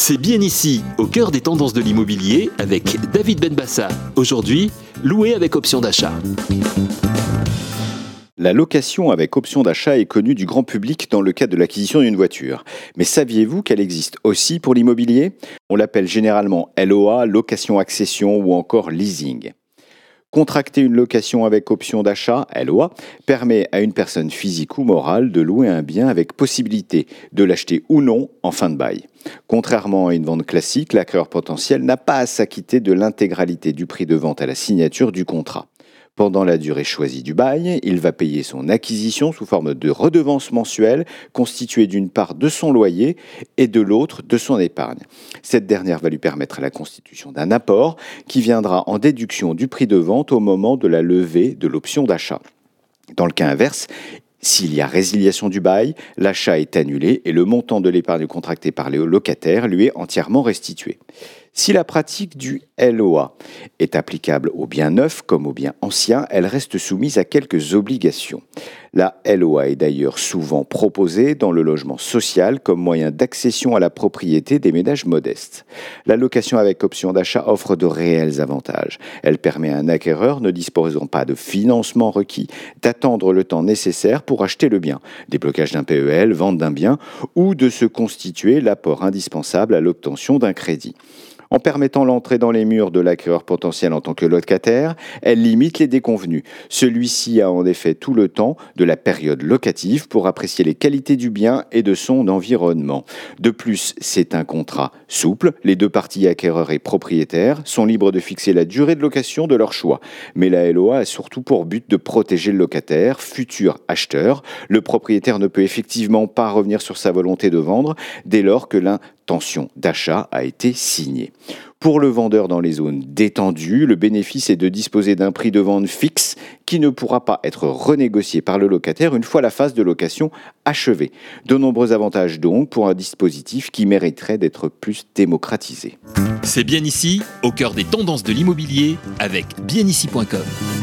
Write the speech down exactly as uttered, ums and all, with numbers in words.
C'est bien ici, au cœur des tendances de l'immobilier, avec David Benbassa. Aujourd'hui, louer avec option d'achat. La location avec option d'achat est connue du grand public dans le cadre de l'acquisition d'une voiture. Mais saviez-vous qu'elle existe aussi pour l'immobilier ? On l'appelle généralement L O A, location-accession ou encore leasing. Contracter une location avec option d'achat, L O A, permet à une personne physique ou morale de louer un bien avec possibilité de l'acheter ou non en fin de bail. Contrairement à une vente classique, l'acquéreur potentiel n'a pas à s'acquitter de l'intégralité du prix de vente à la signature du contrat. Pendant la durée choisie du bail, il va payer son acquisition sous forme de redevance mensuelle constituée d'une part de son loyer et de l'autre de son épargne. Cette dernière va lui permettre la constitution d'un apport qui viendra en déduction du prix de vente au moment de la levée de l'option d'achat. Dans le cas inverse, s'il y a résiliation du bail, l'achat est annulé et le montant de l'épargne contractée par le locataire lui est entièrement restitué. Si la pratique du L O A est applicable aux biens neufs comme aux biens anciens, elle reste soumise à quelques obligations. La L O A est d'ailleurs souvent proposée dans le logement social comme moyen d'accession à la propriété des ménages modestes. La location avec option d'achat offre de réels avantages. Elle permet à un acquéreur ne disposant pas de financement requis d'attendre le temps nécessaire pour acheter le bien, déblocage d'un P E L, vente d'un bien, ou de se constituer l'apport indispensable à l'obtention d'un crédit. En permettant l'entrée dans les murs de l'acquéreur potentiel en tant que locataire, elle limite les déconvenus. Celui-ci a en effet tout le temps de la période locative pour apprécier les qualités du bien et de son environnement. De plus, c'est un contrat souple. Les deux parties, acquéreur et propriétaire, sont libres de fixer la durée de location de leur choix. Mais la L O A a surtout pour but de protéger le locataire, futur acheteur. Le propriétaire ne peut effectivement pas revenir sur sa volonté de vendre dès lors que l'intention d'achat a été signée. Pour le vendeur dans les zones détendues, le bénéfice est de disposer d'un prix de vente fixe qui ne pourra pas être renégocié par le locataire une fois la phase de location achevée. De nombreux avantages donc pour un dispositif qui mériterait d'être plus démocratisé. C'est bien ici, au cœur des tendances de l'immobilier, avec bien ici point com.